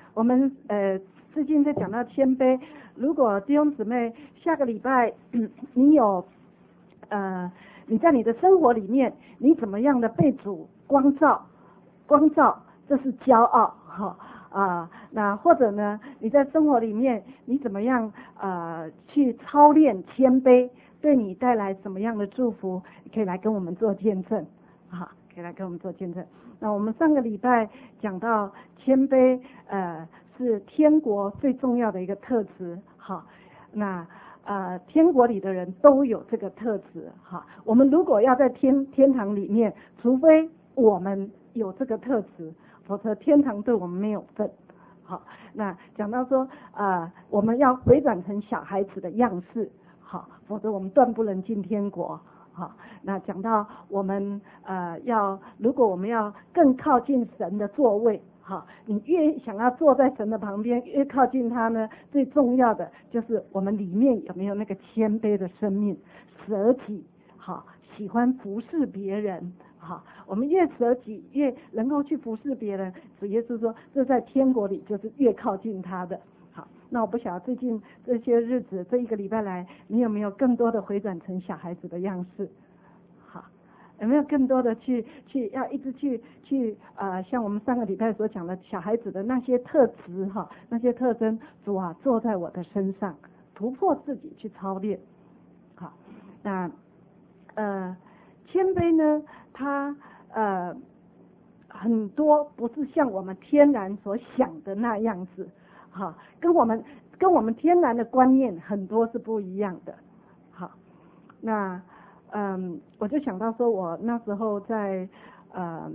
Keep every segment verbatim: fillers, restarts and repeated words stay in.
我们呃最近在讲到谦卑，如果弟兄姊妹下个礼拜、嗯、你有呃你在你的生活里面，你怎么样的被主光照，光照这是骄傲哈啊、呃，那或者呢你在生活里面你怎么样呃去操练谦卑，对你带来什么样的祝福，你可以来跟我们做见证啊，可以来跟我们做见证。那我们上个礼拜讲到谦卑，呃，是天国最重要的一个特质，好，那呃，天国里的人都有这个特质，哈。我们如果要在天天堂里面，除非我们有这个特质，否则天堂对我们没有份。好，那讲到说，呃，我们要回转成小孩子的样式，好，否则我们断不能进天国。好，那讲到我们呃要，如果我们要更靠近神的座位，好，你越想要坐在神的旁边，越靠近他呢，最重要的就是我们里面有没有那个谦卑的生命，舍己，好，喜欢服侍别人，好，我们越舍己，越能够去服侍别人。主耶稣说，这在天国里就是越靠近他的。好，那我不晓得最近这些日子，这一个礼拜来，你有没有更多的回转成小孩子的样式？好，有没有更多的去去要一直去去呃，像我们上个礼拜所讲的小孩子的那些特质哈，那些特征，主啊，坐在我的身上，突破自己去操练。好，那呃，谦卑呢，它呃很多不是像我们天然所想的那样子。好，跟我们跟我们天然的观念很多是不一样的。好，那嗯，我就想到说，我那时候在呃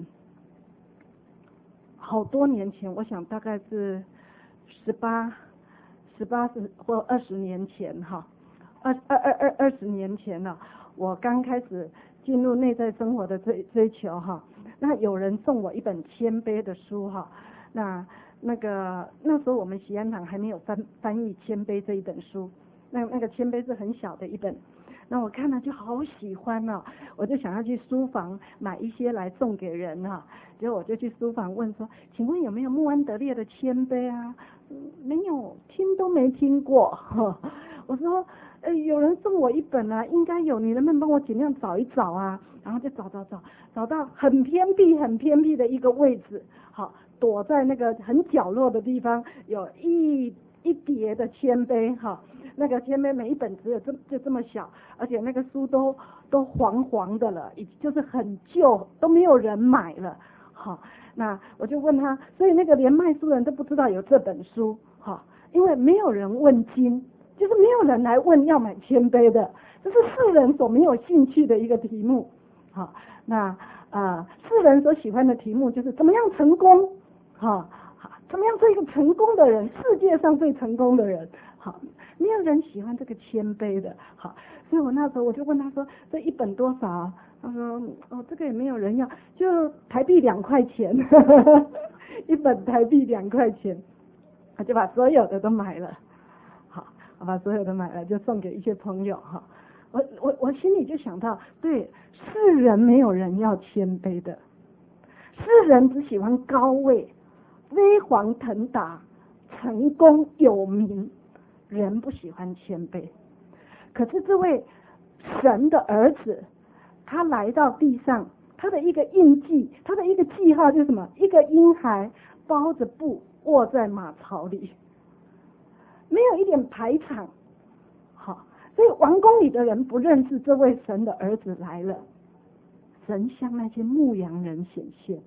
好多年前，我想大概是十八、十八十或二十年前哈，二二二二二十年前了，我刚开始进入内在生活的追追求哈，那有人送我一本谦卑的书哈，那。那个那时候我们喜安堂还没有翻翻译谦卑这一本书，那那个谦卑是很小的一本，那我看了就好喜欢哦，我就想要去书房买一些来送给人哈、啊，结果我就去书房问说，请问有没有穆安德烈的谦卑啊？嗯、没有，听都没听过。呵我说，呃，有人送我一本啊，应该有，你能不能帮我尽量找一找啊？然后就找找找，找到很偏僻、很偏僻的一个位置，好。躲在那个很角落的地方，有一一叠的谦卑哈，那个谦卑每一本只有这就这么小，而且那个书都都黄黄的了，就是很旧，都没有人买了。好，那我就问他，所以那个连卖书人都不知道有这本书哈，因为没有人问经，就是没有人来问要买谦卑的，这是世人所没有兴趣的一个题目。好，那呃世人所喜欢的题目就是怎么样成功。好，好，怎么样做一个成功的人？世界上最成功的人，好，没有人喜欢这个谦卑的，好，所以我那时候我就问他说，这一本多少？他说，哦，这个也没有人要，就台币两块钱，呵呵一本台币两块钱，他就把所有的都买了，好，我把所有的买了，就送给一些朋友哈。我我我心里就想到，对，世人没有人要谦卑的，世人只喜欢高位。飞黄腾达，成功有名，人不喜欢谦卑。可是这位神的儿子，他来到地上，他的一个印记，他的一个记号就是什么？一个婴孩包着布卧在马槽里，没有一点排场。好，所以王宫里的人不认识这位神的儿子来了。神向那些牧羊人显现。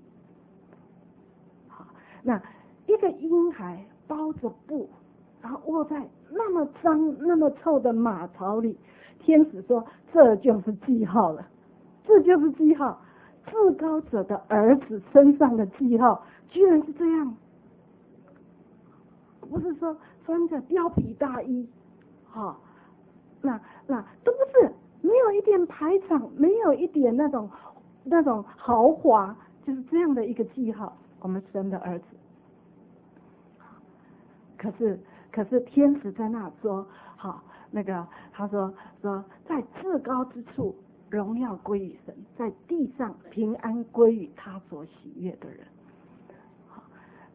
那一个婴孩包着布，然后卧在那么脏、那么臭的马槽里，天使说：“这就是记号了，这就是记号，至高者的儿子身上的记号，居然是这样。不是说穿着貂皮大衣，哈、哦，那那都不是，没有一点排场，没有一点那种那种豪华，就是这样的一个记号。”我们神的儿子，可是可是天使在那说，好，那个他说说在至高之处荣耀归于神，在地上平安归于他所喜悦的人。好，那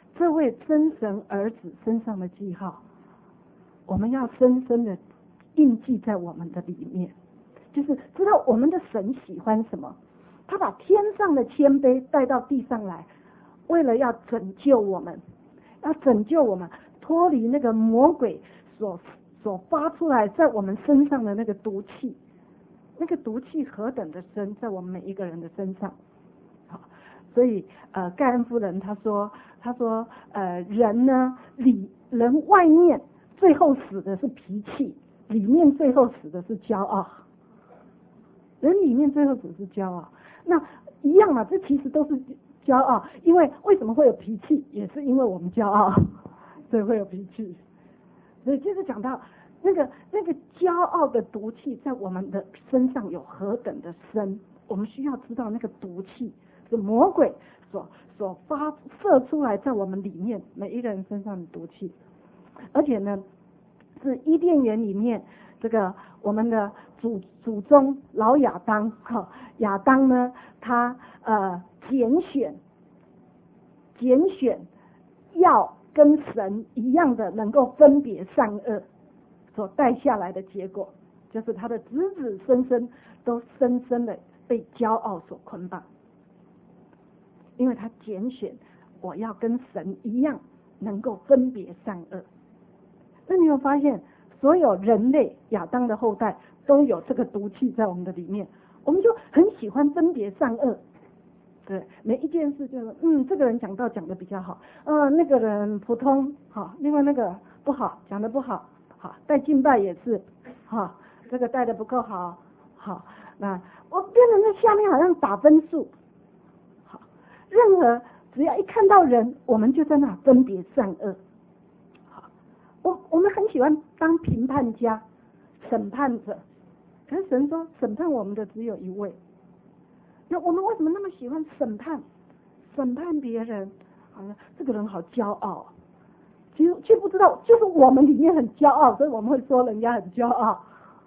这位真神儿子身上的记号，我们要深深的印记在我们的里面，就是知道我们的神喜欢什么，他把天上的谦卑带到地上来，为了要拯救我们，要拯救我们脱离那个魔鬼所所发出来在我们身上的那个毒气，那个毒气何等的深，在我们每一个人的身上。好，所以呃，盖恩夫人她说，她说呃，人呢里人外面最后死的是脾气，里面最后死的是骄傲。人里面最后死是骄傲，那一样嘛，这其实都是骄傲，因为为什么会有脾气，也是因为我们骄傲，所以会有脾气。所以就是讲到那个那个骄傲的毒气在我们的身上有何等的深，我们需要知道那个毒气是魔鬼所所发射出来在我们里面每一个人身上的毒气，而且呢是伊甸园里面这个我们的祖祖宗老亚当哈，亚当呢他呃拣选拣选要跟神一样的能够分别善恶所带下来的结果，就是他的子子孙孙都深深的被骄傲所捆绑，因为他拣选我要跟神一样能够分别善恶。那你有发现所有人类亚当的后代都有这个毒气在我们的里面，我们就很喜欢分别善恶。对，每一件事就是嗯，这个人讲道讲的比较好，呃，那个人普通好，另外那个不好，讲的不好，好，带敬拜也是，好，这个带的不够好，好，那我变成在下面好像打分数，好，任何只要一看到人，我们就在那分别善恶，好，我我们很喜欢当评判家、审判者，可是神说审判我们的只有一位。那我们为什么那么喜欢审判审判别人？好像这个人好骄傲，其实却不知道就是我们里面很骄傲，所以我们会说人家很骄傲。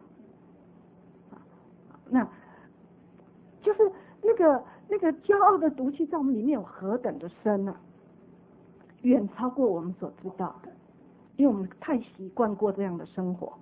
那就是那个那个骄傲的毒气在我们里面有何等的深啊，远超过我们所知道的，因为我们太习惯过这样的生活，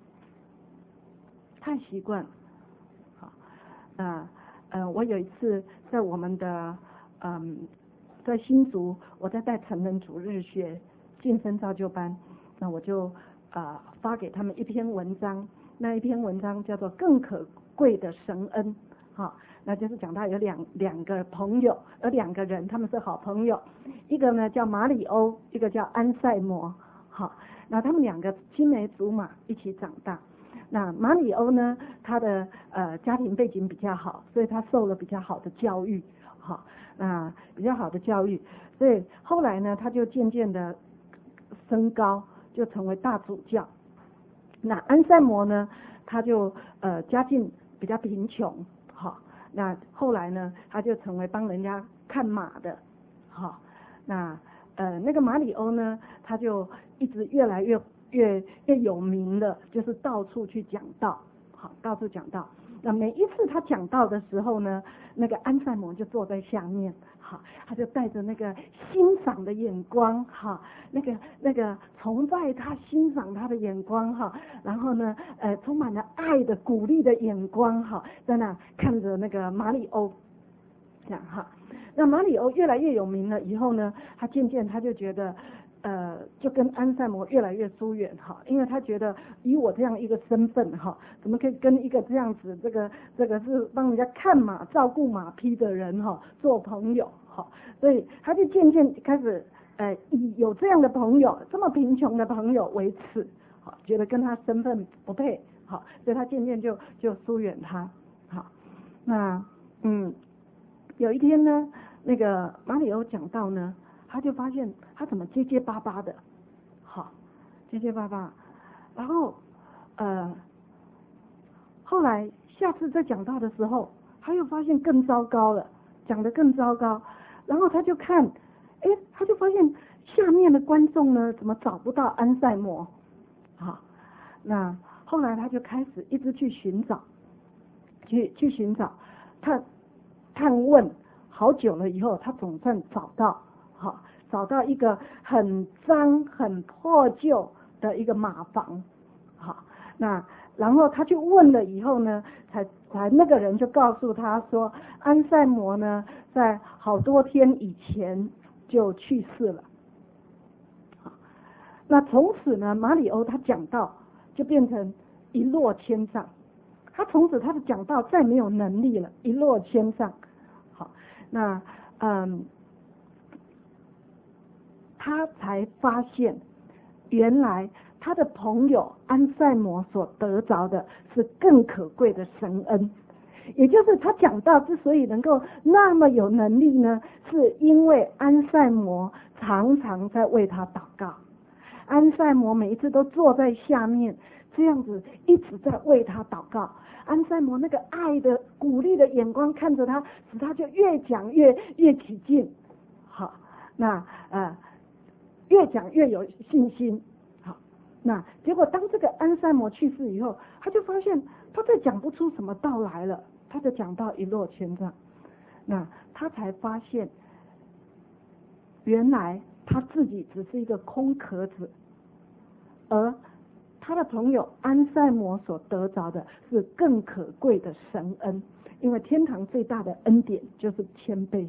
太习惯。好，啊。呃，我有一次在我们的嗯，在新竹，我在带成人主日学晋升造就班，那我就呃发给他们一篇文章，那一篇文章叫做《更可贵的神恩》，好，那就是讲到有两两个朋友，有两个人，他们是好朋友，一个呢叫马里欧，一个叫安塞摩，好，那他们两个青梅竹马一起长大。那马里欧呢，他的呃家庭背景比较好，所以他受了比较好的教育，好，那比较好的教育，所以后来呢，他就渐渐的升高，就成为大主教。那安塞摩呢，他就呃家境比较贫穷，好，那后来呢，他就成为帮人家看马的，好，那呃那个马里欧呢，他就一直越来越。越越有名的，就是到处去讲道，好，到处讲道。那每一次他讲道的时候呢，那个安塞摩就坐在下面，好，他就带着那个欣赏的眼光，哈，那个那个崇拜他、欣赏他的眼光，哈，然后呢，呃，充满了爱的、鼓励的眼光，哈，在那看着那个马里欧，这样哈。那马里欧越来越有名了以后呢，他渐渐他就觉得。呃，就跟安塞摩越来越疏远哈，因为他觉得以我这样一个身份哈，怎么可以跟一个这样子这个这个是帮人家看马、照顾马匹的人哈做朋友哈，所以他就渐渐开始呃以有这样的朋友，这么贫穷的朋友为耻，好，觉得跟他身份不配，好，所以他渐渐就就疏远他，好，那嗯有一天呢，那个马里欧讲道呢。他就发现他怎么结结巴巴的，好，结结巴巴，然后呃，后来下次再讲到的时候，他又发现更糟糕了，讲得更糟糕，然后他就看，哎，他就发现下面的观众呢怎么找不到安塞摩，好，那后来他就开始一直去寻找，去去寻找，他探问好久了以后，他总算找到。好， 找到一个很脏很破旧的一个马房，好，那然后他去问了以后呢，才才那个人就告诉他说，安塞摩呢在好多天以前就去世了。好，那从此呢，马里欧他讲道就变成一落千丈，他从此他的讲道再没有能力了，一落千丈。好，那嗯，他才发现原来他的朋友安塞摩所得着的是更可贵的神恩，也就是他讲道之所以能够那么有能力呢，是因为安塞摩常常在为他祷告，安塞摩每一次都坐在下面这样子一直在为他祷告，安塞摩那个爱的鼓励的眼光看着他，使他就越讲越越起劲，好，那呃越讲越有信心。好，那结果当这个安塞摩去世以后，他就发现他再讲不出什么道来了，他就讲到一落千丈。那他才发现原来他自己只是一个空壳子，而他的朋友安塞摩所得着的是更可贵的神恩，因为天堂最大的恩典就是谦卑。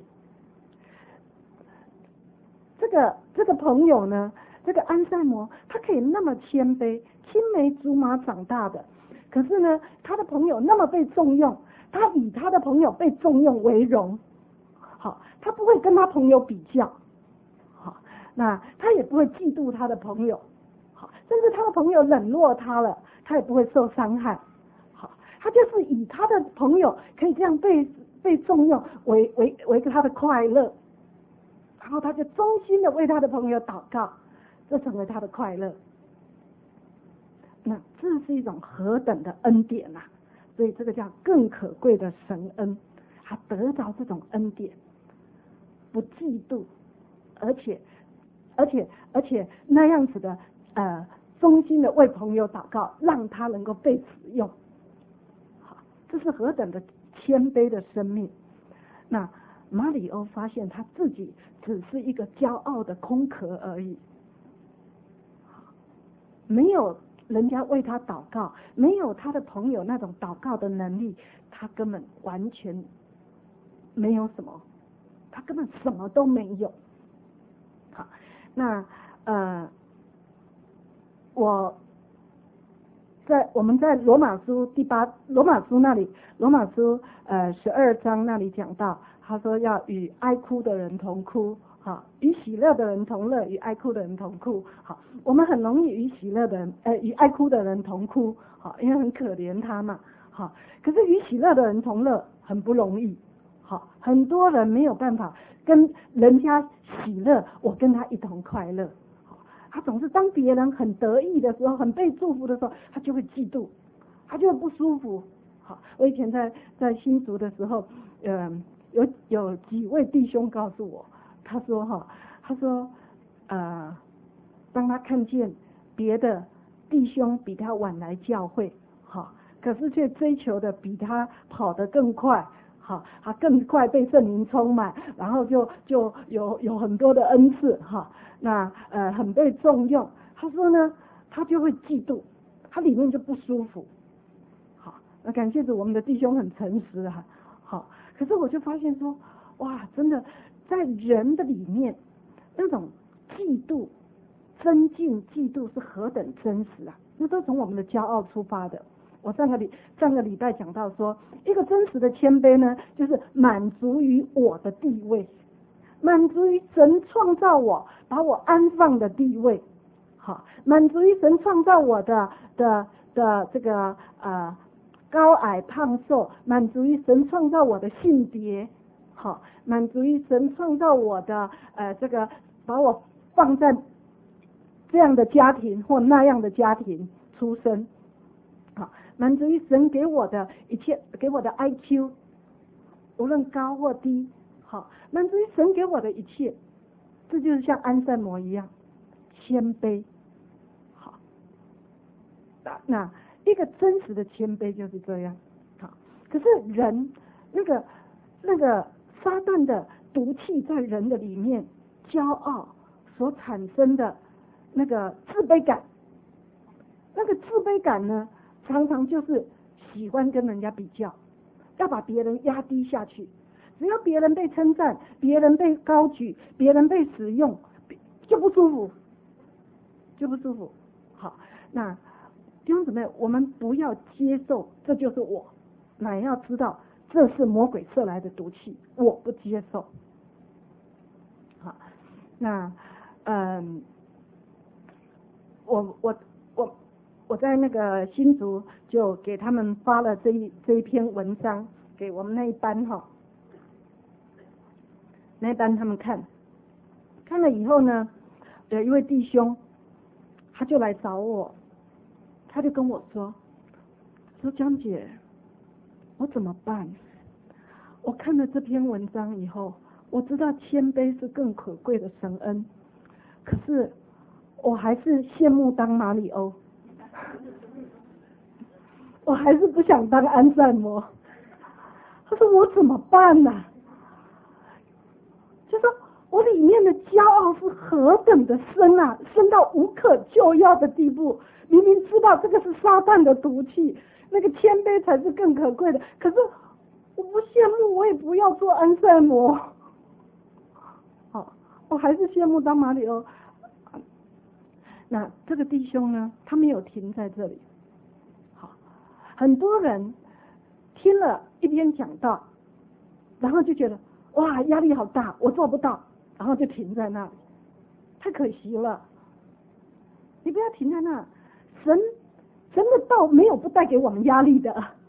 这个这个朋友呢，这个安塞摩他可以那么谦卑，青梅竹马长大的，可是呢，他的朋友那么被重用，他以他的朋友被重用为荣。好，他不会跟他朋友比较，好，那他也不会嫉妒他的朋友，好，甚至他的朋友冷落他了，他也不会受伤害。好，他就是以他的朋友可以这样被被重用为为为他的快乐。然后他就衷心的为他的朋友祷告，这成为他的快乐。那这是一种何等的恩典啊！所以这个叫更可贵的神恩，他得着这种恩典，不嫉妒，而且而且而且那样子的呃衷心的为朋友祷告，让他能够被使用。好，这是何等的谦卑的生命。那马里欧发现他自己只是一个骄傲的空壳而已，没有人家为他祷告，没有他的朋友那种祷告的能力，他根本完全没有什么，他根本什么都没有。好，那呃，我在我们在罗马书第八罗马书那里，罗马书呃十二章那里讲到，他说要与哀哭的人同哭，好，与喜乐的人同乐，与哀哭的人同哭。好，我们很容易与喜乐的人，呃，与哀哭的人同哭，好，因为很可怜他嘛，好。可是与喜乐的人同乐很不容易，好，很多人没有办法跟人家喜乐，我跟他一同快乐。他总是当别人很得意的时候，很被祝福的时候，他就会嫉妒，他就会不舒服。好，我以前在在新竹的时候，嗯、呃，有有几位弟兄告诉我，他说哈，他说呃，当他看见别的弟兄比他晚来教会，好，可是却追求的比他跑得更快。好，他更快被圣灵充满，然后就就有有很多的恩赐，哈，那呃很被重用。他说呢，他就会嫉妒，他里面就不舒服。好，那感谢主，我们的弟兄很诚实啊。好，可是我就发现说，哇，真的在人的里面，那种嫉妒、尊敬、嫉妒是何等真实啊！那都从我们的骄傲出发的。我上个礼上个礼拜讲到说，一个真实的谦卑呢，就是满足于我的地位，满足于神创造我，把我安放的地位，好，满足于神创造我的的的这个呃高矮胖瘦，满足于神创造我的性别，好，满足于神创造我的呃这个把我放在这样的家庭或那样的家庭出生。好，满足于神给我的一切，给我的 I Q， 无论高或低，好，满足于神给我的一切，这就是像安塞摩一样谦卑。好，那一个真实的谦卑就是这样。好，可是人那个那个撒旦的毒气在人的里面， 骄傲所产生的那个自卑感。那个自卑感呢，常常就是喜欢跟人家比较，要把别人压低下去。只要别人被称赞，别人被高举，别人被使用，就不舒服，就不舒服。好，那弟兄姊妹，我们不要接受这就是我，乃要知道这是魔鬼射来的毒气，我不接受。好，那嗯，我我我我在那个新竹就给他们发了这一这一篇文章给我们那一班哈，那一班他们看，看了以后呢，有一位弟兄他就来找我，他就跟我说说江姐，我怎么办？我看了这篇文章以后，我知道谦卑是更可贵的神恩，可是我还是羡慕当马里欧，我还是不想当安善摩。他说我怎么办呢、啊？就说我里面的骄傲是何等的深啊，深到无可救药的地步。明明知道这个是撒旦的毒气，那个谦卑才是更可贵的，可是我不羡慕，我也不要做安善摩。好，我还是羡慕当马里欧。那这个弟兄呢，他没有停在这里。好，很多人听了一篇讲道，然后就觉得哇压力好大，我做不到，然后就停在那里，太可惜了。你不要停在那，神神的道没有不带给我们压力的。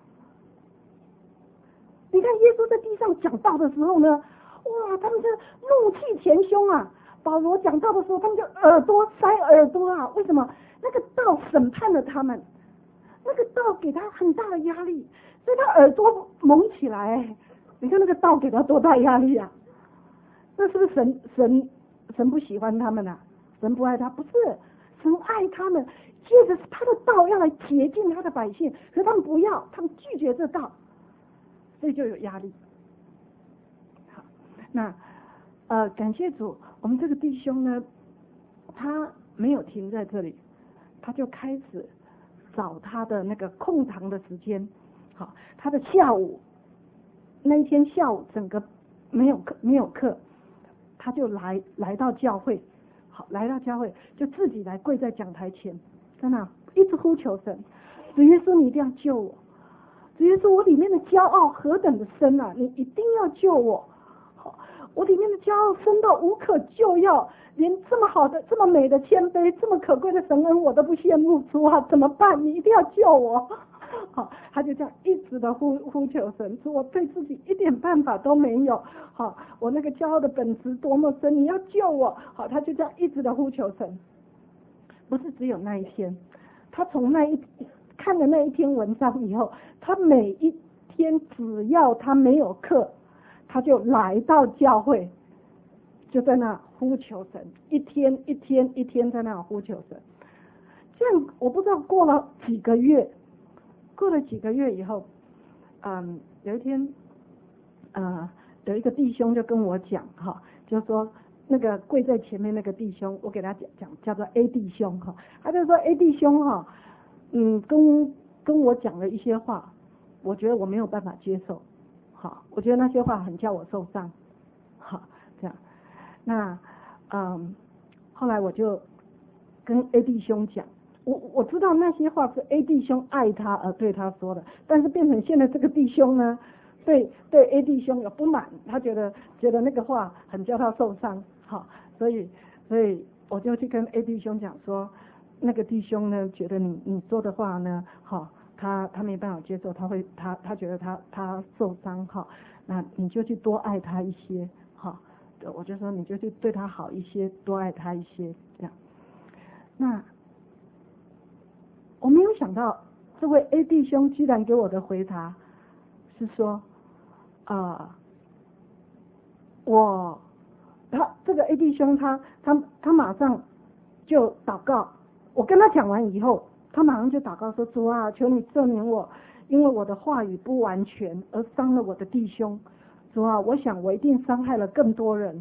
你看耶稣在地上讲道的时候呢，哇，他们是怒气填胸啊。保罗讲道的时候，他们就耳朵塞耳朵啊。为什么？那个道审判了他们，那个道给他很大的压力，所以他耳朵蒙起来。你看那个道给他多大压力啊？那是不是神神神不喜欢他们啊？神不爱他？不是，神爱他们，借着他的道要来洁净他的百姓，可是他们不要，他们拒绝这道，所以就有压力。好，那呃，感谢主，我们这个弟兄呢，他没有停在这里，他就开始找他的那个空堂的时间。好，他的下午那一天下午整个没有课没有课，他就来来到教会，好，来到教会就自己来跪在讲台前，在那一直呼求神，主耶稣你一定要救我，主耶稣我里面的骄傲何等的深啊，你一定要救我。我里面的骄傲深到无可救药，连这么好的这么美的谦卑这么可贵的神恩我都不羡慕，主啊怎么办？你一定要救我。好，他就这样一直的呼呼求神，说我对自己一点办法都没有，好，我那个骄傲的本质多么深，你要救我。好，他就这样一直的呼求神。不是只有那一天，他从那一看了那一篇文章以后，他每一天只要他没有课，他就来到教会，就在那呼求神，一天一天一天在那呼求神。这样我不知道过了几个月，过了几个月以后，嗯，有一天，呃，有一个弟兄就跟我讲哈，就说那个跪在前面那个弟兄，我给他讲讲叫做 A 弟兄哈，他就说 A 弟兄哈，嗯，跟跟我讲了一些话，我觉得我没有办法接受。好，我觉得那些话很叫我受伤，好，这样，那嗯，后来我就跟 A 弟兄讲，我我知道那些话是 A 弟兄爱他而对他说的，但是变成现在这个弟兄呢，对对 A 弟兄有不满，他觉得觉得那个话很叫他受伤，好，所以所以我就去跟 A 弟兄讲说，那个弟兄呢觉得你你说的话呢，好。他他没办法接受，他会他他觉得他他受伤哈，那你就去多爱他一些哈，我就说你就去对他好一些，多爱他一些这样。那我没有想到这位 A 弟兄居然给我的回答是说啊、呃，我他这个 A 弟兄他他他马上就祷告，我跟他讲完以后。他马上就祷告说，主啊，求你赦免我，因为我的话语不完全而伤了我的弟兄。主啊，我想我一定伤害了更多人，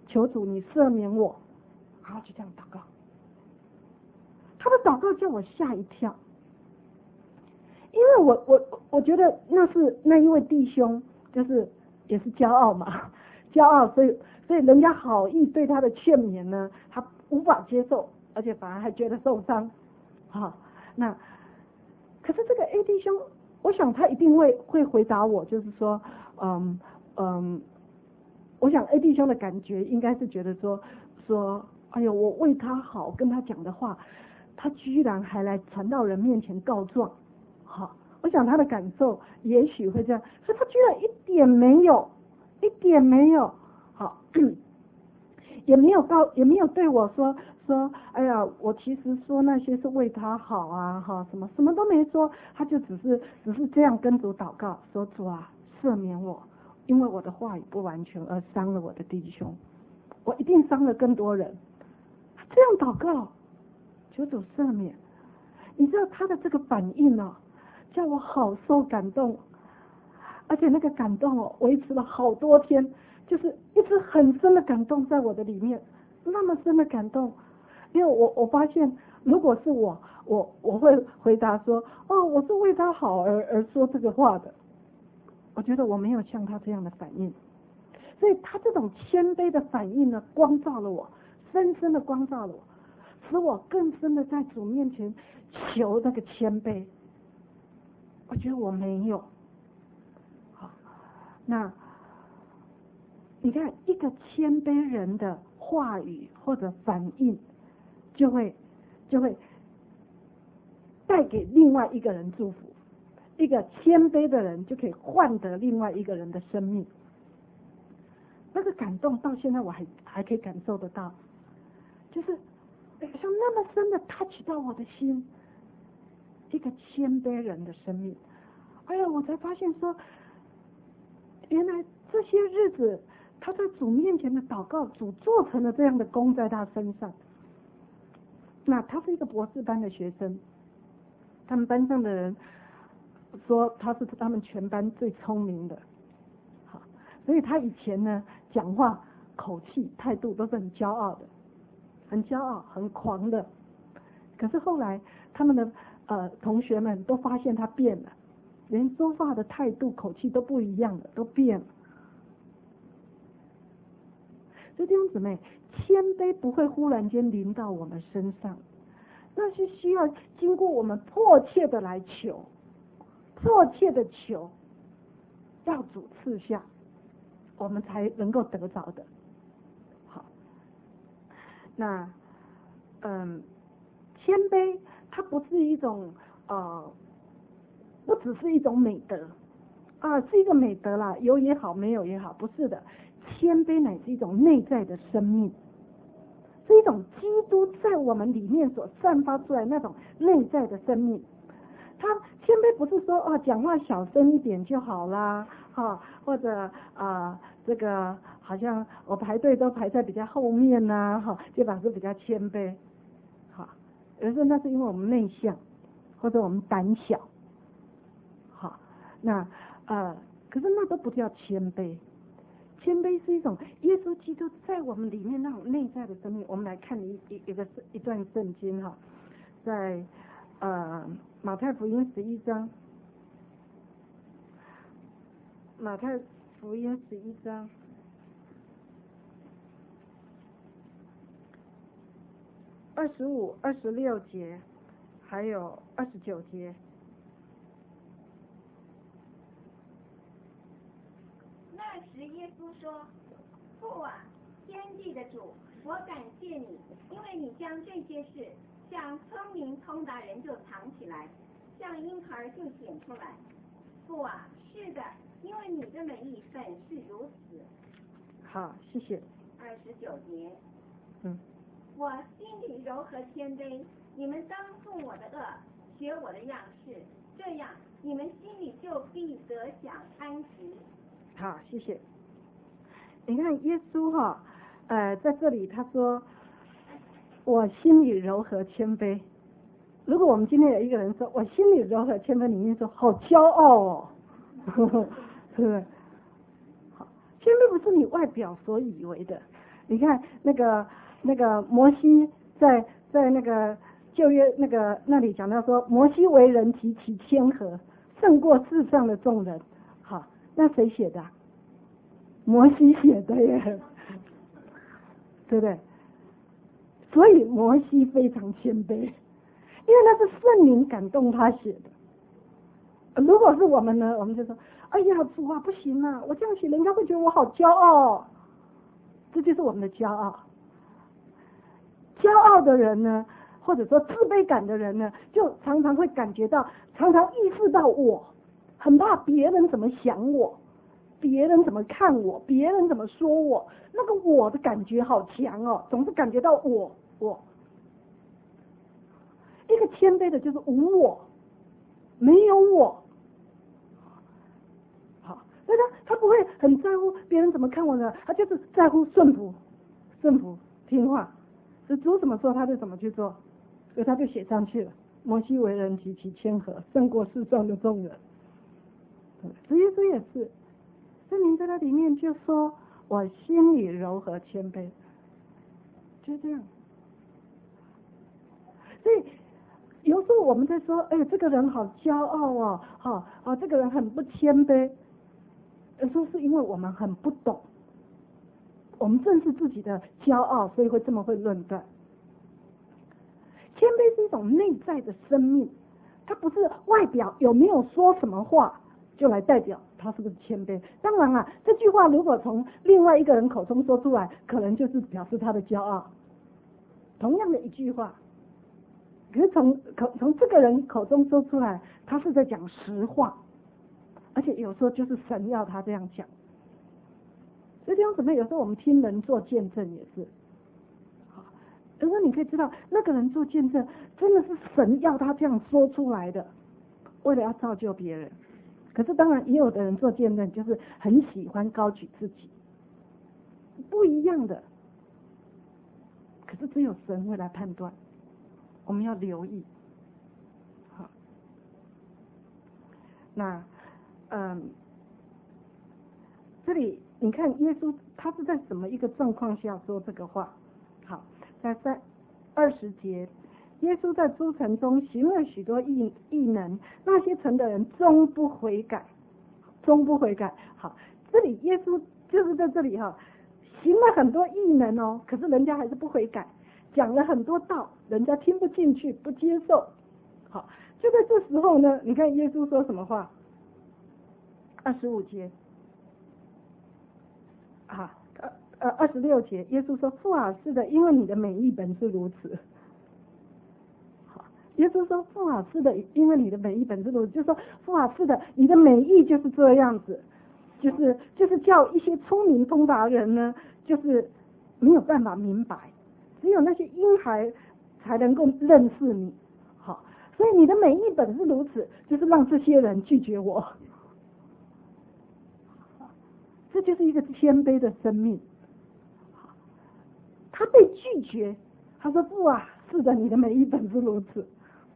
求主你赦免我，然后就这样祷告。他的祷告叫我吓一跳，因为我我我觉得那是那一位弟兄，就是也是骄傲嘛，骄傲，所以所以人家好意对他的劝勉呢，他无法接受，而且反而还觉得受伤。好，那可是这个 A 弟兄，我想他一定会会回答我，就是说，嗯嗯，我想 A 弟兄的感觉应该是觉得说说，哎呦，我为他好，跟他讲的话，他居然还来传道人面前告状。好，我想他的感受也许会这样，可是他居然一点没有，一点没有，好，也没有告，也没有对我说说，哎呀，我其实说那些是为他好啊，哈，什么什么都没说，他就只是只是这样跟主祷告，说主啊，赦免我，因为我的话语不完全而伤了我的弟兄，我一定伤了更多人。这样祷告，求主赦免。你知道他的这个反应哦，叫我好受感动，而且那个感动哦，维持了好多天，就是一直很深的感动在我的里面，那么深的感动。因为我我发现，如果是我，我我会回答说，哦，我是为他好而而说这个话的。我觉得我没有像他这样的反应，所以他这种谦卑的反应呢，光照了我，深深的光照了我，使我更深的在主面前求那个谦卑。我觉得我没有。好，那你看一个谦卑人的话语或者反应，就会就会带给另外一个人祝福。一个谦卑的人就可以换得另外一个人的生命。那个感动到现在我还还可以感受得到，就是像那么深的 touch 到我的心。一个谦卑人的生命，哎呀，我才发现说，原来这些日子他在主面前的祷告，主做成了这样的功在他身上。那他是一个博士班的学生，他们班上的人说他是他们全班最聪明的，好，所以他以前呢讲话口气态度都是很骄傲的，很骄傲很狂的。可是后来他们的呃同学们都发现他变了，连说话的态度口气都不一样了，都变了。所以弟兄姊妹，谦卑不会忽然间临到我们身上，那是需要经过我们迫切的来求，迫切的求，要主赐下，我们才能够得着的。好，那嗯，谦卑它不是一种呃，不只是一种美德啊，是一个美德啦，有也好，没有也好，不是的。谦卑乃是一种内在的生命，是一种基督在我们里面所散发出来那种内在的生命。他谦卑不是说哦，讲话小声一点就好啦，哈、哦，或者啊、呃，这个好像我排队都排在比较后面呐、啊，哈、哦，就表示比较谦卑，好、哦，有时候那是因为我们内向，或者我们胆小，好、哦，那呃，可是那都不叫谦卑。谦卑是一种耶稣基督在我们里面那种内在的生命。我们来看一一一个一段圣经哈，在呃马太福音十一章，马太福音十一章二十五、二十六节，还有二十九节。 那时耶稣说：“父啊，天地的主，我感谢你，因为你将这些事像聪明通达人就藏起来，像婴孩就显出来。父啊，是的，因为你的美意本是如此。” 好，谢谢。 二十九节， 嗯， 我心里柔和谦卑，你们当负我的恶，学我的样式，这样你们心里就必得享安息。 好，谢谢。你看耶稣哈，呃，在这里他说，我心里柔和谦卑。如果我们今天有一个人说我心里柔和谦卑，里面说好骄傲哦，呵呵，是不是？好，谦卑不是你外表所以为的， 你看那个那个摩西在在那个旧约那个那里讲到说，摩西为人极其谦和，胜过世上的众人。好，那谁写的、啊？摩西写的耶，对不对？所以摩西非常谦卑，因为那是圣灵感动他写的。如果是我们呢，我们就说：“哎呀，主啊，不行啊，我这样写，人家会觉得我好骄傲哦。”这就是我们的骄傲。骄傲的人呢，或者说自卑感的人呢，就常常会感觉到，常常意识到我很怕别人怎么想我，别人怎么看我，别人怎么说我，那个我的感觉好强哦，总是感觉到我我。一个谦卑的就是无我，没有我。好，所以他他不会很在乎别人怎么看我呢，他就是在乎顺服，顺服听话。这主怎么说他就怎么去做，所以他就写上去了。摩西为人极其谦和，胜过世上的众人。主耶稣也是，圣灵在他里面就说：“我心里柔和谦卑。”就这样。所以有时候我们在说：“哎，这个人好骄傲哦，好、哦，这个人很不谦卑。”有时候是因为我们很不懂。我们正是自己的骄傲，所以会这么会论断。谦卑是一种内在的生命，它不是外表有没有说什么话就来代表他是不是谦卑。当然啊，这句话如果从另外一个人口中说出来，可能就是表示他的骄傲。同样的一句话，可是从口从这个人口中说出来，他是在讲实话，而且有时候就是神要他这样讲。所以弟兄姊妹，有时候我们听人做见证也是，有时候你可以知道那个人做见证真的是神要他这样说出来的，为了要造就别人。可是当然也有的人做见证就是很喜欢高举自己，不一样的。可是只有神会来判断，我们要留意。好，那嗯，这里你看耶稣他是在什么一个状况下说这个话？好，在三二十节，耶稣在诸城中行了许多异异能，那些城的人终不悔改，终不悔改。好，这里耶稣就是在这里哈，行了很多异能哦，可是人家还是不悔改，讲了很多道，人家听不进去，不接受。好，就在这时候呢，你看耶稣说什么话？二十五节。啊，呃呃，二十六节，耶稣说：“父啊，是的，因为你的美意本是如此。”好，耶稣说：“父啊，是的，因为你的美意本是如此。”就说父啊，是的，你的美意就是这样子，就是就是叫一些聪明通达人呢，就是没有办法明白，只有那些婴孩才能够认识你。好，所以你的美意本是如此，就是让这些人拒绝我。这就是一个谦卑的生命。他被拒绝，他说：“不啊，是的，你的美意本是如此。”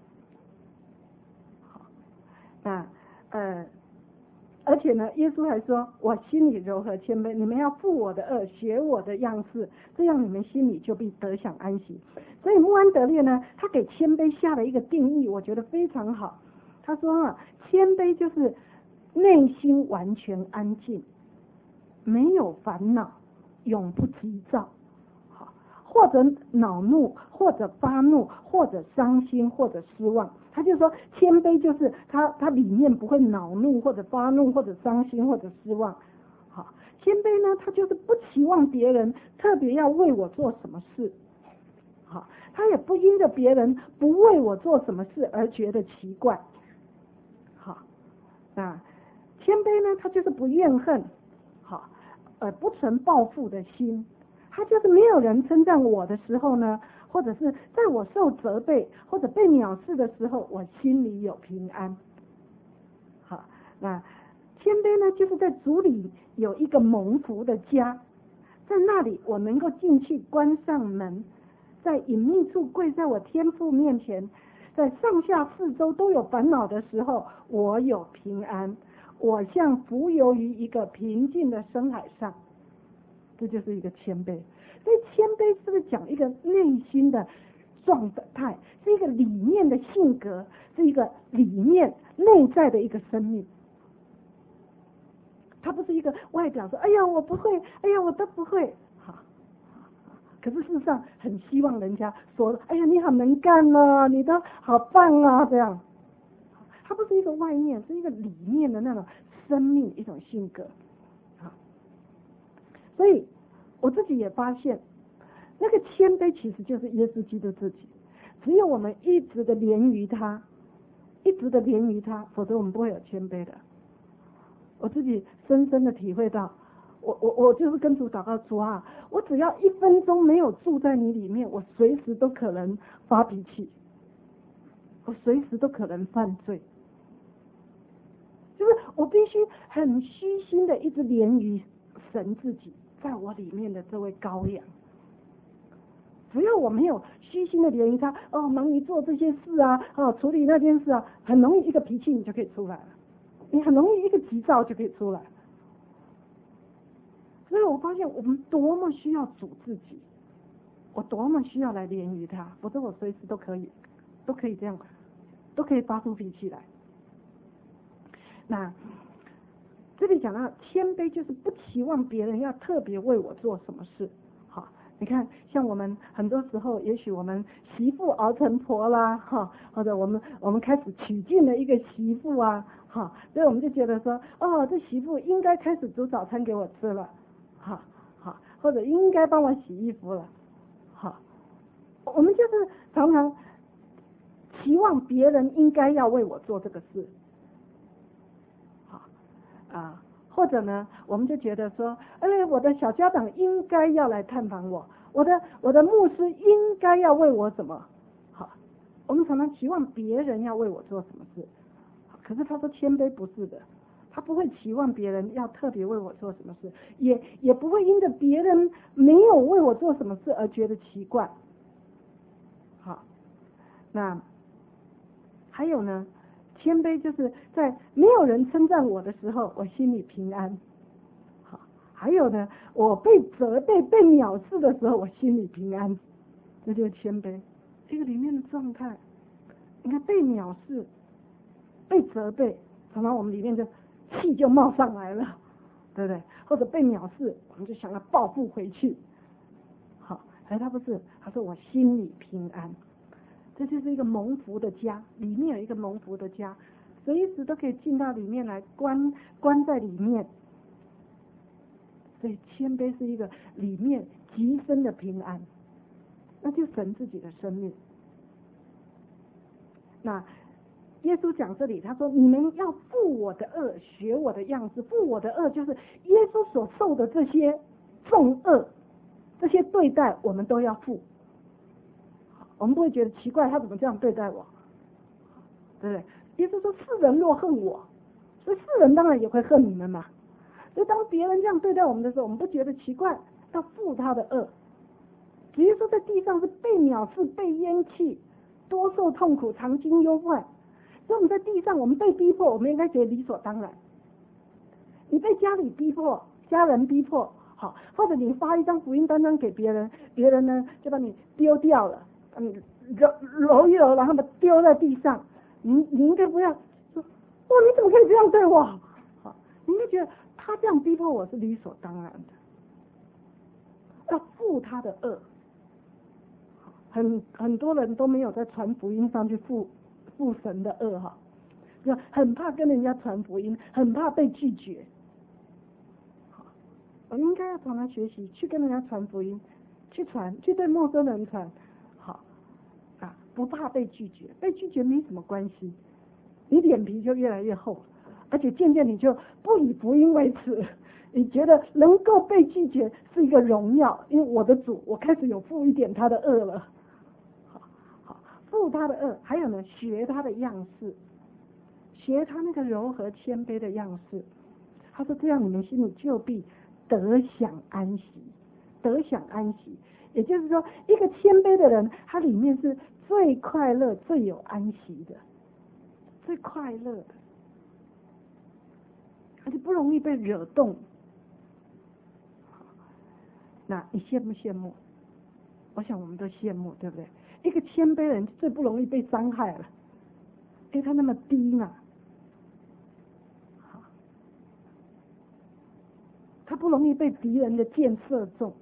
好，那呃，而且呢，耶稣还说：“我心里柔和谦卑，你们要负我的恶，学我的样式，这样你们心里就必得享安息。”所以穆安德烈呢，他给谦卑下了一个定义，我觉得非常好。他说啊，谦卑就是内心完全安静，没有烦恼，永不急躁，好，或者恼怒，或者发怒，或者伤心，或者失望。他就说谦卑就是他他里面不会恼怒，或者发怒，或者伤心，或者失望。好，谦卑呢，他就是不期望别人特别要为我做什么事，好，他也不因着别人不为我做什么事而觉得奇怪。好，那谦卑呢，他就是不怨恨，好，呃，不存报复的心，他就是没有人称赞我的时候呢，或者是在我受责备或者被藐视的时候，我心里有平安。好，那谦卑呢，就是在主里有一个蒙福的家，在那里我能够进去关上门，在隐秘处跪在我天父面前，在上下四周都有烦恼的时候，我有平安，我像浮游于一个平静的深海上。这就是一个谦卑。 所以谦卑是不是讲一个内心的状态，是一个里面的性格，是一个里面内在的一个生命。它不是一个外表说哎呀我不会，哎呀我都不会，好，可是事实上很希望人家说哎呀你好能干哦，你都好棒啊，这样。它不是一个外面，是一个里面的那种生命，一种性格。好，所以我自己也发现，那个谦卑其实就是耶稣基督自己。只有我们一直的连于他，一直的连于他，否则我们不会有谦卑的。我自己深深的体会到，我我我就是跟主祷告说啊，我只要一分钟没有住在你里面，我随时都可能发脾气，我随时都可能犯罪。就是我必须很虚心的一直连于神自己在我里面的这位羔羊。只要我没有虚心的连于他，哦，忙于做这些事啊，哦，处理那件事啊，很容易一个脾气你就可以出来了，你很容易一个急躁就可以出来。所以我发现我们多么需要主自己，我多么需要来连于他，否则我随时都可以，都可以这样，都可以发出脾气来。那这里讲到谦卑，就是不期望别人要特别为我做什么事。好，你看，像我们很多时候，也许我们媳妇熬成婆啦，哈，或者我们我们开始娶进了一个媳妇啊，哈，所以我们就觉得说，哦，这媳妇应该开始煮早餐给我吃了，哈，好，或者应该帮我洗衣服了，好，我们就是常常期望别人应该要为我做这个事。啊，或者呢，我们就觉得说，哎，我的小家长应该要来探访我，我的我的牧师应该要为我什么？好，我们常常期望别人要为我做什么事，可是他说谦卑不是的，他不会期望别人要特别为我做什么事，也也不会因着别人没有为我做什么事而觉得奇怪。好，那还有呢？谦卑就是在没有人称赞我的时候，我心里平安。好，还有呢，我被责备、被藐视的时候，我心里平安。这就是谦卑，这个里面的状态。你看，被藐视、被责备，常常我们里面就气就冒上来了，对不对？或者被藐视，我们就想要报复回去。好，而他不是，他说我心里平安。这就是一个蒙福的家，里面有一个蒙福的家，随时都可以进到里面来，关关在里面。所以谦卑是一个里面极深的平安，那就神自己的生命。那耶稣讲这里，他说你们要负我的恶，学我的样式。负我的恶就是耶稣所受的这些重恶，这些对待我们都要负。我们不会觉得奇怪，他怎么这样对待我，对不对？耶稣说世人若恨我，所以世人当然也会恨你们嘛。所以当别人这样对待我们的时候，我们不觉得奇怪，要负他的恶。只是说在地上是被藐视、被厌弃、多受痛苦、常经忧患。所以我们在地上，我们被逼迫，我们应该觉得理所当然。你被家里逼迫，家人逼迫，好，或者你发一张福音单张给别人，别人呢就把你丢掉了。嗯，揉揉一揉，然后把丢在地上，你你应该不要说，哇，你怎么可以这样对我？好，你应该觉得他这样逼迫我是理所当然的，要负他的恶。很很多人都没有在传福音上去负负神的恶哈，就很怕跟人家传福音，很怕被拒绝。好，我应该要常常学习去跟人家传福音，去传，去对陌生人传。啊，不怕被拒绝，被拒绝没什么关系，你脸皮就越来越厚，而且渐渐你就不以福音为耻，你觉得能够被拒绝是一个荣耀，因为我的主，我开始有负一点他的恶了，好，好，负他的恶，还有呢，学他的样式，学他那个柔和谦卑的样式。他说这样你们心里就必得享安息，得享安息。也就是说，一个谦卑的人，他里面是最快乐、最有安息的，最快乐的，而且不容易被惹动。 那你羡不羡慕？我想我们都羡慕，对不对？一个谦卑人最不容易被伤害了，因为他那么低嘛，好，他不容易被敌人的箭射中。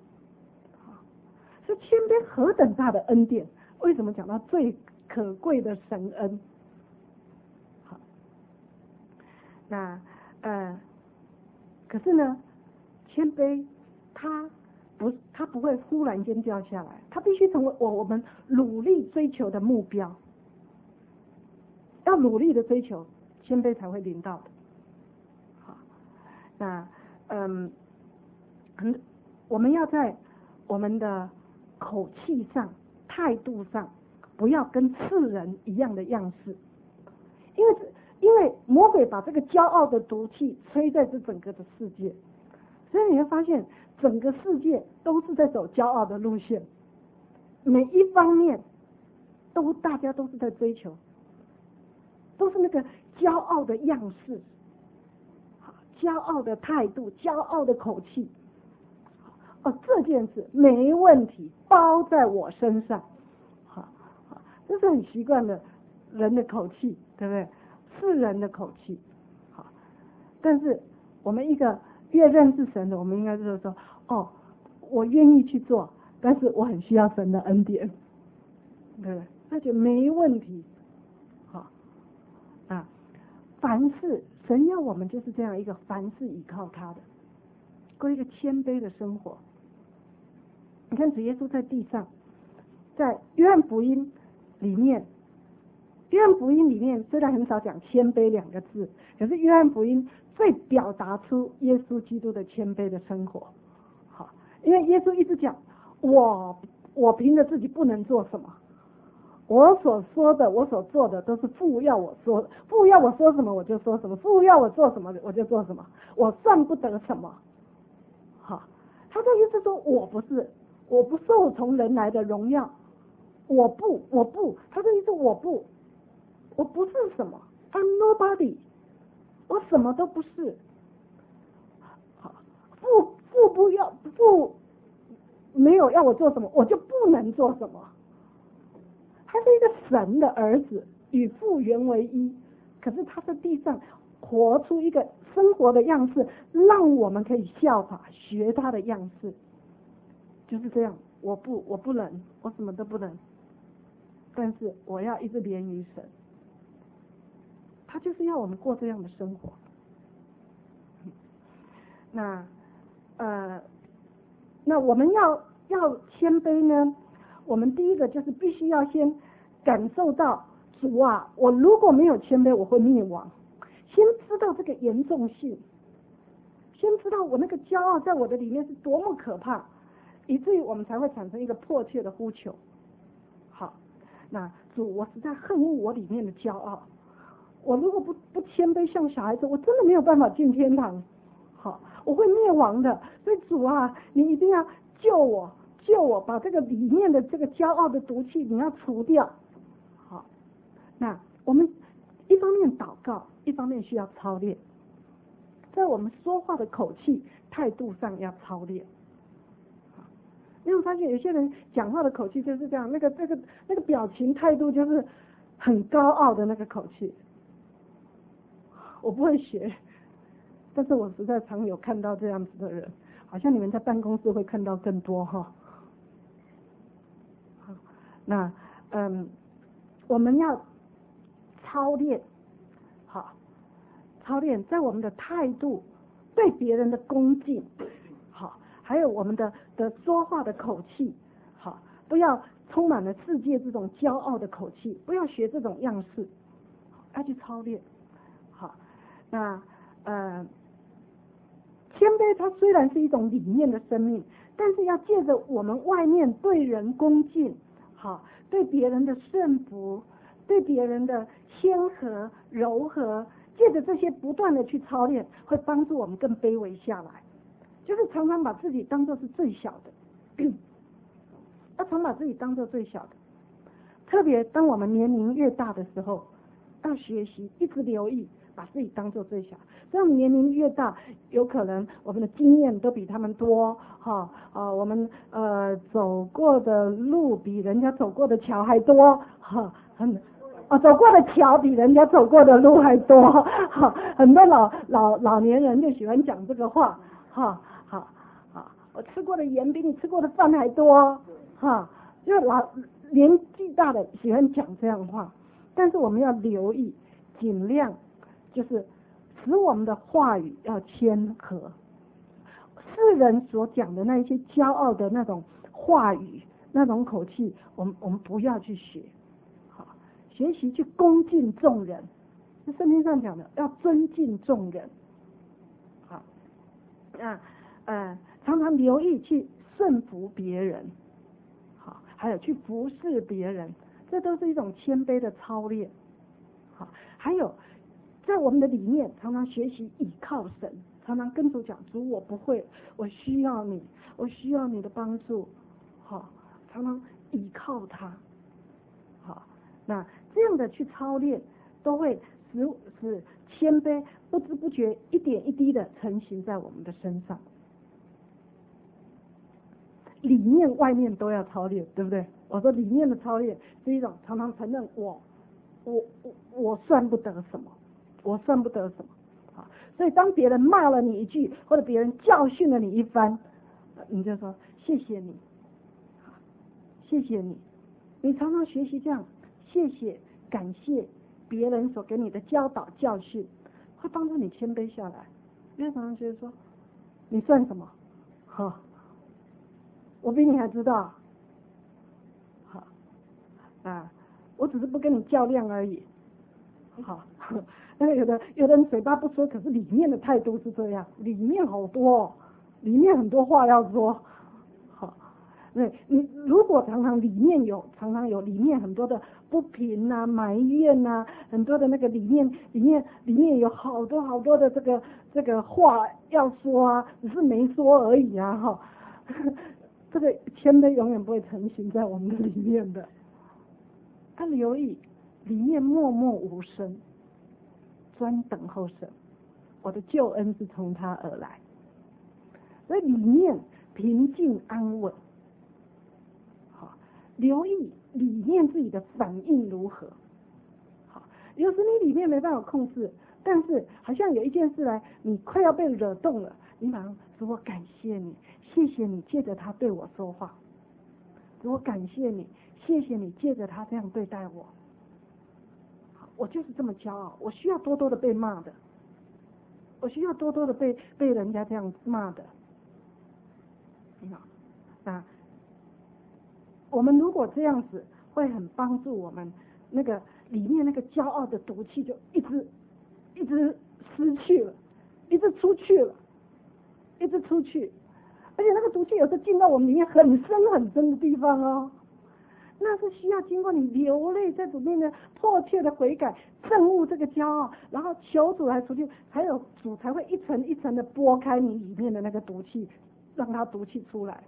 这谦卑何等大的恩典！为什么讲到最可贵的神恩？好，那呃，可是呢，谦卑它不，它不会忽然间掉下来，它必须成为我我们努力追求的目标。要努力的追求，谦卑才会临到的。好，那嗯，很，我们要在我们的口气上、态度上，不要跟世人一样的样式，因为因为魔鬼把这个骄傲的毒气吹在这整个的世界，所以你会发现整个世界都是在走骄傲的路线，每一方面都大家都是在追求，都是那个骄傲的样式，骄傲的态度，骄傲的口气。哦，这件事没问题，包在我身上，好，好，这是很习惯的人的口气，对不对？是人的口气，好。但是我们一个越认识神的，我们应该就是说，哦，我愿意去做，但是我很需要神的恩典，对不对？那就没问题，好啊。凡事神要我们就是这样一个凡事依靠他的，过一个谦卑的生活。你看主耶稣在地上，在约翰福音里面，约翰福音里面虽然很少讲谦卑两个字，可是约翰福音最表达出耶稣基督的谦卑的生活。好，因为耶稣一直讲，我我凭着自己不能做什么，我所说的我所做的都是父要我说，父要我说什么我就说什么，父要我做什么我就做什么，我算不得什么。好，他的意思说我不是。我不受从人来的荣耀，我不，我不，他的意思我不，我不是什么 ，I'm nobody， 我什么都不是。好，父父不要父没有要我做什么，我就不能做什么。他是一个神的儿子，与父原为一，可是他在地上活出一个生活的样式，让我们可以效法学他的样式。就是这样，我不，我不能，我什么都不能，但是我要一直连于神。他就是要我们过这样的生活。那呃，那我们要要谦卑呢？我们第一个就是必须要先感受到主啊，我如果没有谦卑，我会灭亡。先知道这个严重性，先知道我那个骄傲在我的里面是多么可怕。以至于我们才会产生一个迫切的呼求。好，那主，我实在恨恶我里面的骄傲。我如果不不谦卑像小孩子，我真的没有办法进天堂。好，我会灭亡的。所以主啊，你一定要救我，救我，把这个里面的这个骄傲的毒气你要除掉。好，那我们一方面祷告，一方面需要操练，在我们说话的口气、态度上要操练。你有发现有些人讲话的口气就是这样，那个那个那个表情态度就是很高傲的那个口气。我不会学，但是我实在常有看到这样子的人，好像你们在办公室会看到更多哈。好，那嗯，我们要操练，好，操练在我们的态度对别人的恭敬。还有我们的的说话的口气，好，不要充满了世界这种骄傲的口气，不要学这种样式，要去操练。好，那呃，谦卑它虽然是一种里面的生命，但是要借着我们外面对人恭敬，好，对别人的顺服，对别人的谦和柔和，借着这些不断的去操练，会帮助我们更卑微下来。就是常常把自己当作是最小的，要常把自己当作最小的。特别当我们年龄越大的时候，要学习一直留意把自己当做最小。这样年龄越大，有可能我们的经验都比他们多，哈，呃，我们呃走过的路比人家走过的桥还多，哈，很。哦，走过的桥比人家走过的路还多，哈，很多老老老年人就喜欢讲这个话，哈，好，好，我吃过的盐比你吃过的饭还多，哈，就老年纪大的喜欢讲这样的话，但是我们要留意，尽量就是使我们的话语要谦和，世人所讲的那一些骄傲的那种话语、那种口气，我们我们不要去学。学习去恭敬众人，是圣经上讲的，要尊敬众人。好，那呃，常常留意去顺服别人，好，还有去服侍别人，这都是一种谦卑的操练。好，还有在我们的里面，常常学习倚靠神，常常跟主讲，主我不会，我需要你，我需要你的帮助。好，常常倚靠他。好，那这样的去操练，都会使使谦卑不知不觉一点一滴的成型在我们的身上。里面外面都要操练，对不对？我说里面的操练是一种常常承认我我我我算不得什么，我算不得什么。好，所以当别人骂了你一句，或者别人教训了你一番，你就说谢谢你，谢谢你。你常常学习这样。谢谢，感谢别人所给你的教导教训，会帮助你谦卑下来。因为常常觉得说，你算什么？好，我比你还知道。好，啊，我只是不跟你较量而已。好，那个有的有的人嘴巴不说，可是里面的态度是这样，里面好多、哦，里面很多话要说。好，对你如果常常里面有常常有里面很多的不平啊、埋怨啊，很多的那个里面里面里面有好多好多的这个这个话要说啊，只是没说而已啊，哈，这个谦卑永远不会成型在我们的里面的。他留意里面默默无声，专等候神，我的救恩是从他而来，所以里面平静安稳。好，留意里面自己的反应如何。好，有时你里面没办法控制，但是好像有一件事来，你快要被惹动了，你马上说我感谢你，谢谢你借着他对我说话，我感谢你，谢谢你借着他这样对待我。好，我就是这么骄傲，我需要多多的被骂的，我需要多多的被被人家这样骂的。好，那我们如果这样子，会很帮助我们那个里面那个骄傲的毒气就一直一直失去了，一直出去了，一直出去，而且那个毒气有时候进到我们里面很深很深的地方哦，那是需要经过你流泪在主面前迫切的悔改，憎恶这个骄傲，然后求主来除去，还有主才会一层一层的拨开你里面的那个毒气，让它毒气出来。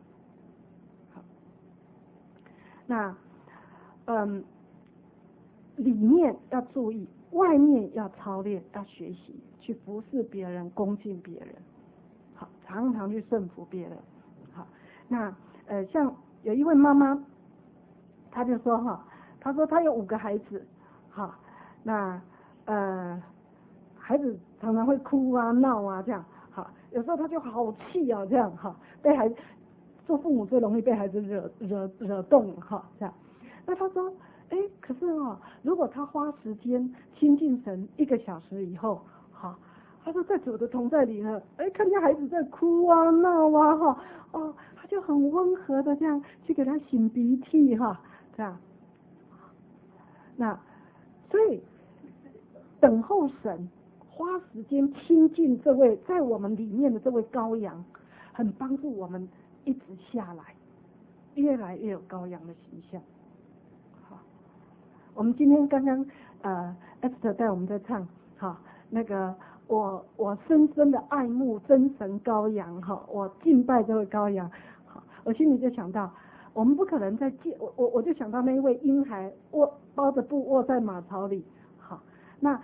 那嗯，里面要注意，外面要操练，要学习去服侍别人，恭敬别人，好，常常去顺服别人。好，那呃，像有一位妈妈，她就说哈，她说她有五个孩子，好，那呃，孩子常常会哭啊、闹啊这样，好，有时候她就好气啊，这样哈，被孩子。做父母最容易被孩子惹惹惹动哈，这样。那他说，哎，可是哦，如果他花时间亲近神一个小时以后，哈，他说在主的同在里呢，哎，看见孩子在哭啊闹啊哈，哦，他就很温和的这样去给他擤鼻涕哈，这样。那所以等候神，花时间亲近这位在我们里面的这位羔羊，很帮助我们。一直下来，越来越有羔羊的形象。好，我们今天刚刚呃 Esther 带我们在唱，好，那个我我深深的爱慕真神羔羊，哈，我敬拜这位羔羊。好，我心里就想到，我们不可能在敬我我我就想到那一位婴孩卧包着布卧在马槽里。好，那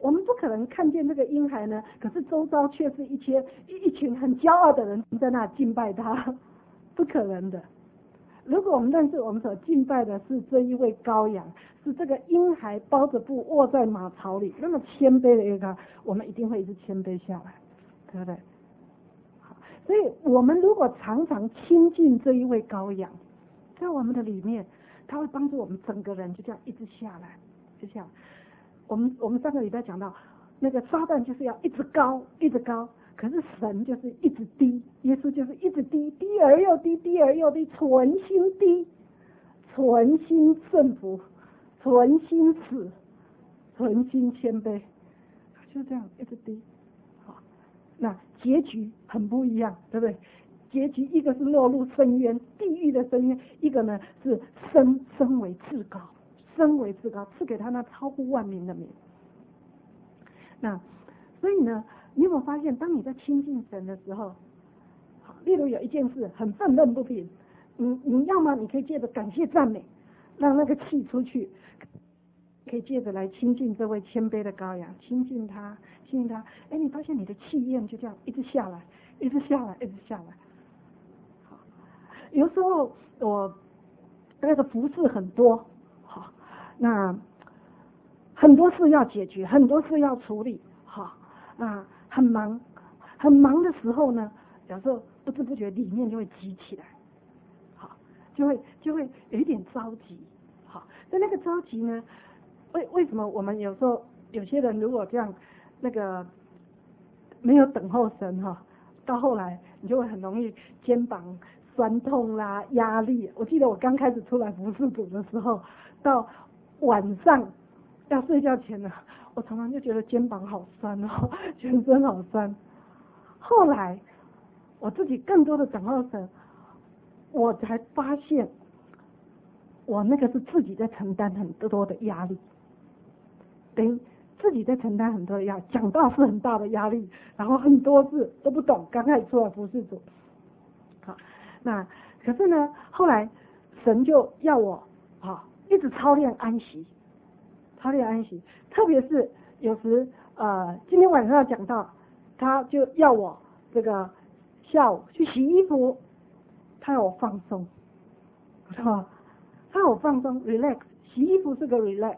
我们不可能看见这个婴孩呢，可是周遭却是一些一一群很骄傲的人在那敬拜他，不可能的。如果我们认识我们所敬拜的是这一位羔羊，是这个婴孩包着布卧在马槽里，那么谦卑的一个，我们一定会一直谦卑下来，对不对？好，所以我们如果常常亲近这一位羔羊，在我们的里面，他会帮助我们整个人就这样一直下来，就这样。我们我们上个礼拜讲到，那个撒旦就是要一直高，一直高，可是神就是一直低，耶稣就是一直低，低而又低，低而又低，存心低，存心顺服，存心死，存心谦卑，就这样一直低。好，那结局很不一样，对不对？结局一个是落入深渊，地狱的深渊；一个呢是升升为至高。升为至高，赐给他那超乎万民的名。那所以呢，你有没有发现，当你在亲近神的时候，好，例如有一件事很愤愤不平，你你要么你可以借着感谢赞美，让那个气出去，可以借着来亲近这位谦卑的羔羊，亲近他，亲近他。哎，你发现你的气焰就这样一直下来，一直下来，一直下来。好，有时候我那个服侍很多。那很多事要解决，很多事要处理，好，那很忙，很忙的时候呢，有时候不知不觉里面就会急起来，好，就会就会有一点着急，好，在那个着急呢，为为什么我们有时候有些人如果这样那个没有等候神哈，到后来你就会很容易肩膀酸痛啦、压力。我记得我刚开始出来服侍主的时候，到晚上要睡觉前呢，我常常就觉得肩膀好酸哦，全身好酸。后来我自己更多的等候神，我才发现我那个是自己在承担很多的压力，等于自己在承担很多的压力，讲道是很大的压力，然后很多字都不懂，刚开始出来服侍主。好，那可是呢，后来神就要我啊。一直操练安息，操练安息，特别是有时呃，今天晚上要讲到，他就要我这个下午去洗衣服，他要我放松，是吧？他要我放松 ，relax， 洗衣服是个 relax，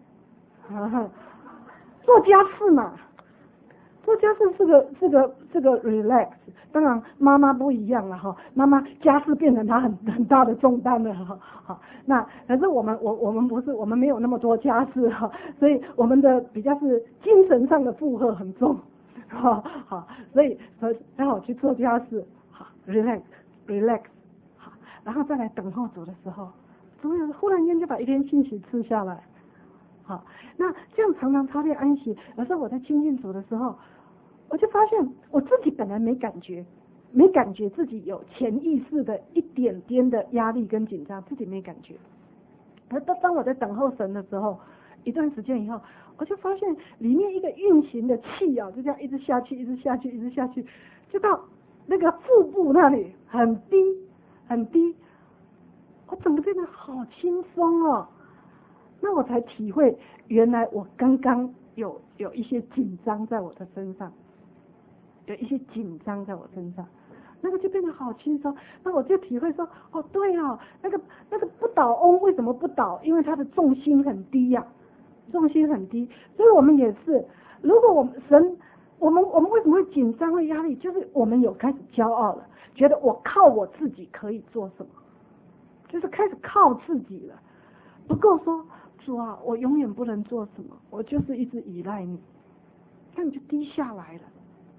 做家事嘛，做家事是个是个是个 relax。当然妈妈不一样了哈，妈妈家事变成她很很大的重担了哈。好，那可是我们我我们不是，我们没有那么多家事哈，所以我们的比较是精神上的负荷很重，好好，所以所以刚好去做家事，好 relax relax， 好，然后再来等候主的时候，主有忽然间就把一篇信息吃下来，好，那这样常常操练安息，有时候我在亲近主的时候。我就发现我自己本来没感觉，没感觉自己有潜意识的一点点的压力跟紧张，自己没感觉。而当当我在等候神的时候，一段时间以后，我就发现里面一个运行的气啊，就这样一直下去，一直下去，一直下去，就到那个腹部那里很低很低，我怎么变得好轻松哦？那我才体会，原来我刚刚有有一些紧张在我的身上。有一些紧张在我身上，那个就变得好轻松。那我就体会说，哦，对哦，那个那个不倒翁为什么不倒？因为它的重心很低呀、啊，重心很低。所以我们也是，如果我们神，我们我们为什么会紧张会压力？就是我们有开始骄傲了，觉得我靠我自己可以做什么，就是开始靠自己了，不够说主啊，我永远不能做什么，我就是一直依赖你，那你就低下来了。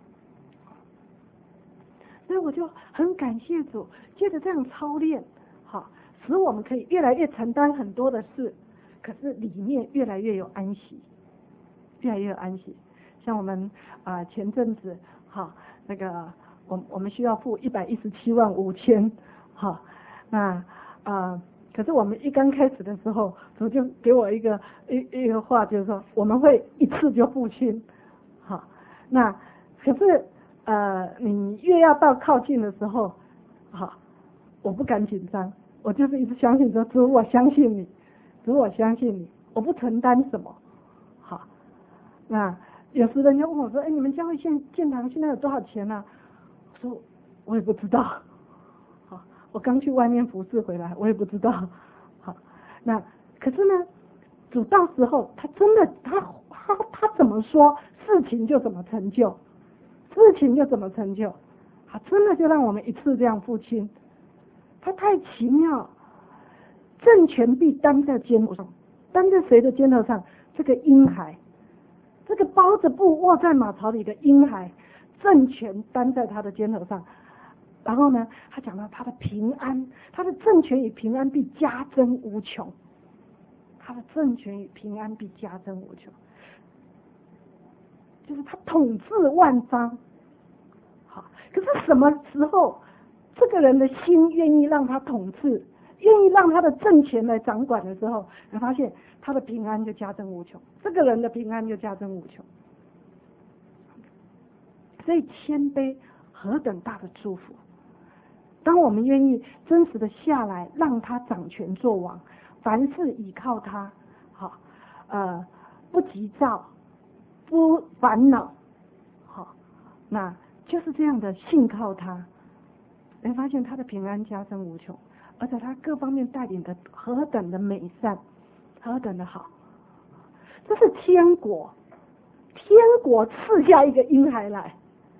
所以我就很感谢主，借着这样操练，好，使我们可以越来越承担很多的事，可是里面越来越有安息，越来越有安息。像我们啊、呃、前阵子，好那个我我们需要付一百一十七万五千，好，那啊、呃、可是我们一刚开始的时候，主就给我一个一一个话，就是说我们会一次就付清，好，那可是。呃，你越要到靠近的时候，好，我不敢紧张，我就是一直相信说，主，我相信你，主，我相信你，我不承担什么，好， 那有时人家问我说：“哎，你们教会现建堂现在有多少钱啊？”我说：“我也不知道。”好，我刚去外面服侍回来，我也不知道。好，那可是呢，主到时候他真的他他他怎么说，事情就怎么成就，事情就怎么成就。他真的就让我们一次这样付清，他太奇妙。政权必担在肩头上，担在谁的肩头上？这个婴孩，这个包着布卧在马槽里的婴孩，政权担在他的肩头上。然后呢，他讲到他的平安，他的政权与平安必加增无穷，他的政权与平安必加增无穷，就是他统治万方。好，可是什么时候这个人的心愿意让他统治，愿意让他的政权来掌管的时候，你发现他的平安就加增无穷，这个人的平安就加增无穷。所以谦卑何等大的祝福！当我们愿意真实的下来，让他掌权作王，凡事倚靠他，好，呃，不急躁，不烦恼，好，那就是这样的信靠他，你发现他的平安加增无穷，而且他各方面带领的何等的美善，何等的好，这是天国，天国赐下一个婴孩来，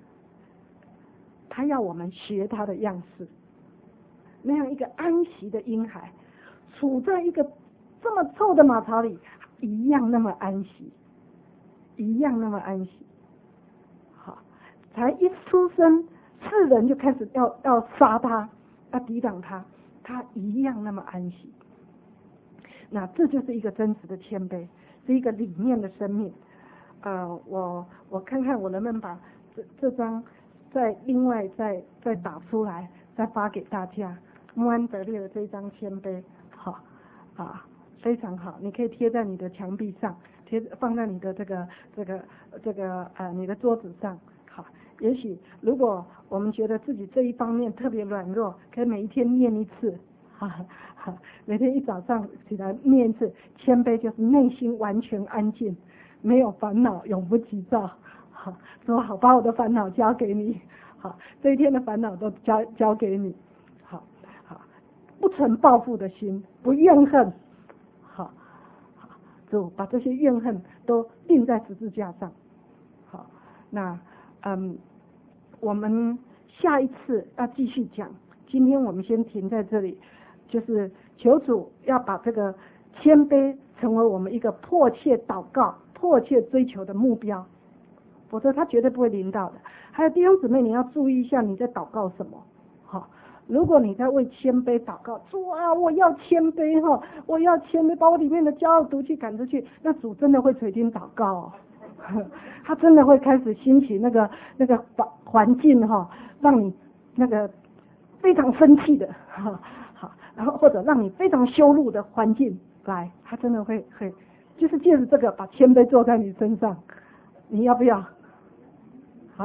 他要我们学他的样式，那样一个安息的婴孩，处在一个这么臭的马槽里，一样那么安息，一样那么安息。好，才一出生，世人就开始要要杀他，要抵挡他，他一样那么安息。那这就是一个真实的谦卑，是一个里面的生命。呃，我我看看我能不能把这这张再另外再再打出来，再发给大家。穆安德烈的这一张谦卑，好啊，非常好，你可以贴在你的墙壁上，贴放在你的这个这个这个呃你的桌子上。好，也许如果我们觉得自己这一方面特别软弱，可以每一天念一次，哈哈，每天一早上起来念一次。谦卑就是内心完全安静，没有烦恼，永不急躁。好，说好，把我的烦恼交给你，好，这一天的烦恼都交交给你，好，好，不存报复的心，不怨恨，好，好，主把这些怨恨都钉在十字架上，好，那嗯，我们下一次要继续讲，今天我们先停在这里，就是求主要把这个谦卑成为我们一个迫切祷告、迫切追求的目标。否则他绝对不会临到的。还有弟兄姊妹，你要注意一下你在祷告什么。好，如果你在为谦卑祷告，主啊，我要谦卑哈，我要谦卑，把我里面的骄傲毒气赶出去，那主真的会垂听祷告哦。他真的会开始兴起那个那个环境哈，让你那个非常生气的哈，好，然后或者让你非常羞辱的环境来，他真的会会就是借着这个把谦卑做在你身上，你要不要？啊，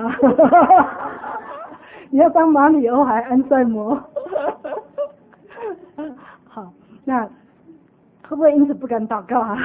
你要当马里欧还安塞摩？好，那会不会因此不敢祷告啊？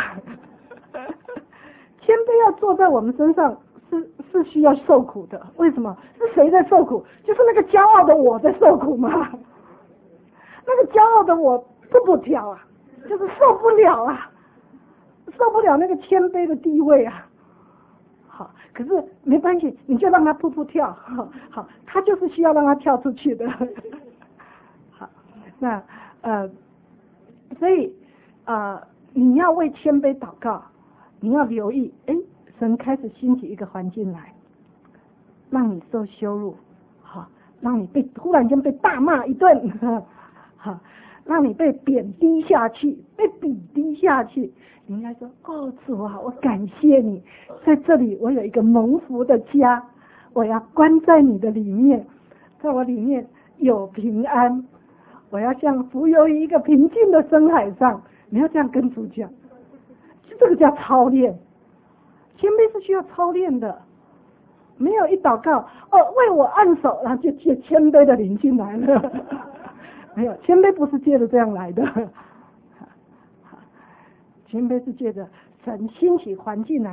谦卑要坐在我们身上是是需要受苦的，为什么？是谁在受苦？就是那个骄傲的我在受苦吗？那个骄傲的我不不跳啊，就是受不了啊，受不了那个谦卑的地位啊。好，可是没关系，你就让他噗噗跳，好，好，他就是需要让他跳出去的。好，那呃，所以呃，你要为谦卑祷告，你要留意，哎，神开始兴起一个环境来，让你受羞辱，好，让你被突然间被大骂一顿，好，让你被贬低下去，被比低下去。你应该说，哦，主啊，我感谢你，在这里我有一个蒙福的家，我要关在你的里面，在我里面有平安，我要像浮游于一个平静的深海上。你要这样跟主讲，这个叫操练。谦卑是需要操练的，没有一祷告，哦，为我按手，然后就借谦卑的灵进来了。没有，谦卑不是借着这样来的。谦卑是借着神兴起环境来，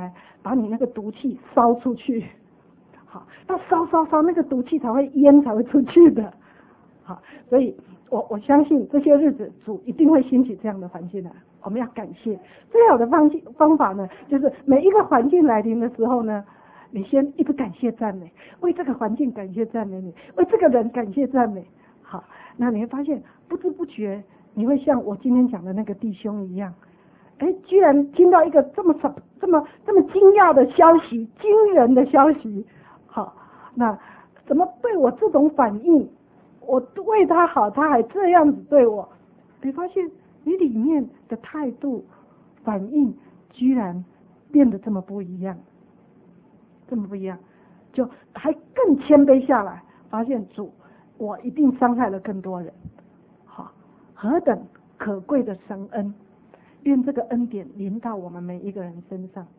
把你那个毒气烧出去。好，那烧烧烧，那个毒气才会烟才会出去的。好，所以我我相信这些日子主一定会兴起这样的环境来，我们要感谢。最好的方方法呢，就是每一个环境来临的时候呢，你先一直感谢赞美，为这个环境感谢赞美你，为这个人感谢赞美。好，那你会发现不知不觉你会像我今天讲的那个弟兄一样，哎，居然听到一个这么这么这么惊讶的消息，惊人的消息。好，那怎么对我这种反应？我为他好，他还这样子对我，你发现你里面的态度反应居然变得这么不一样，这么不一样，就还更谦卑下来，发现主，我一定伤害了更多人。好，何等可贵的神恩！愿这个恩典临到我们每一个人身上。